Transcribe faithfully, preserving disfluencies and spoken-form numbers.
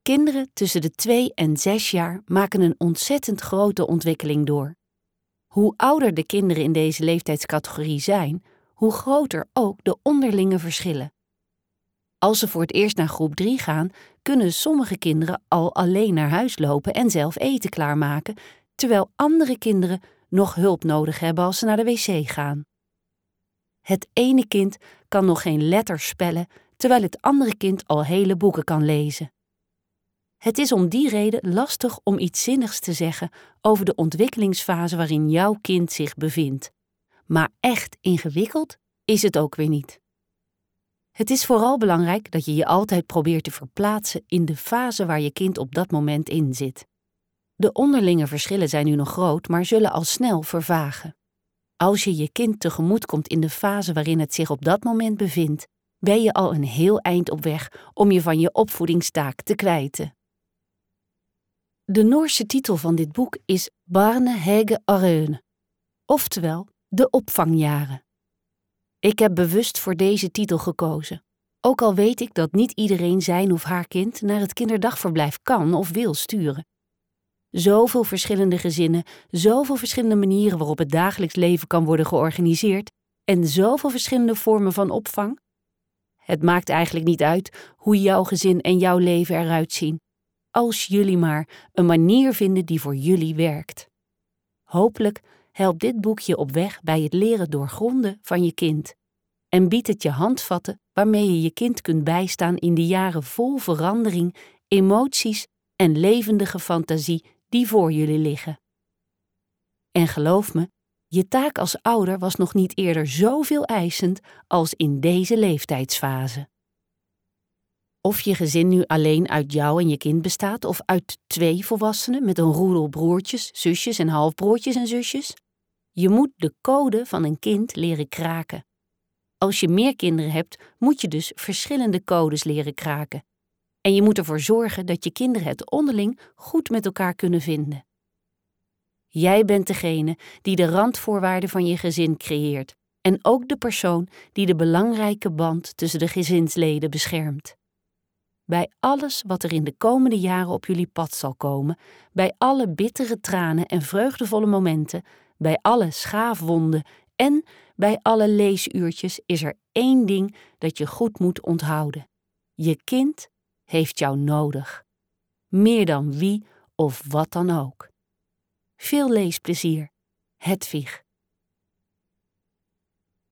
Kinderen tussen de twee en zes jaar maken een ontzettend grote ontwikkeling door. Hoe ouder de kinderen in deze leeftijdscategorie zijn, hoe groter ook de onderlinge verschillen. Als ze voor het eerst naar groep drie gaan, kunnen sommige kinderen al alleen naar huis lopen en zelf eten klaarmaken, terwijl andere kinderen nog hulp nodig hebben als ze naar de wc gaan. Het ene kind kan nog geen letters spellen, terwijl het andere kind al hele boeken kan lezen. Het is om die reden lastig om iets zinnigs te zeggen over de ontwikkelingsfase waarin jouw kind zich bevindt. Maar echt ingewikkeld is het ook weer niet. Het is vooral belangrijk dat je je altijd probeert te verplaatsen in de fase waar je kind op dat moment in zit. De onderlinge verschillen zijn nu nog groot, maar zullen al snel vervagen. Als je je kind tegemoet komt in de fase waarin het zich op dat moment bevindt, ben je al een heel eind op weg om je van je opvoedingstaak te kwijten. De Noorse titel van dit boek is Barnehage-årene, oftewel de opvangjaren. Ik heb bewust voor deze titel gekozen, ook al weet ik dat niet iedereen zijn of haar kind naar het kinderdagverblijf kan of wil sturen. Zoveel verschillende gezinnen, zoveel verschillende manieren waarop het dagelijks leven kan worden georganiseerd en zoveel verschillende vormen van opvang. Het maakt eigenlijk niet uit hoe jouw gezin en jouw leven eruit zien, als jullie maar een manier vinden die voor jullie werkt. Hopelijk helpt dit boekje op weg bij het leren doorgronden van je kind en biedt het je handvatten waarmee je je kind kunt bijstaan in de jaren vol verandering, emoties en levendige fantasie die voor jullie liggen. En geloof me, je taak als ouder was nog niet eerder zoveel eisend als in deze leeftijdsfase. Of je gezin nu alleen uit jou en je kind bestaat of uit twee volwassenen met een roedel broertjes, zusjes en halfbroertjes en zusjes, je moet de code van een kind leren kraken. Als je meer kinderen hebt, moet je dus verschillende codes leren kraken. En je moet ervoor zorgen dat je kinderen het onderling goed met elkaar kunnen vinden. Jij bent degene die de randvoorwaarden van je gezin creëert en ook de persoon die de belangrijke band tussen de gezinsleden beschermt. Bij alles wat er in de komende jaren op jullie pad zal komen, bij alle bittere tranen en vreugdevolle momenten, bij alle schaafwonden en bij alle leesuurtjes is er één ding dat je goed moet onthouden. Je kind heeft jou nodig. Meer dan wie of wat dan ook. Veel leesplezier. Hedwig.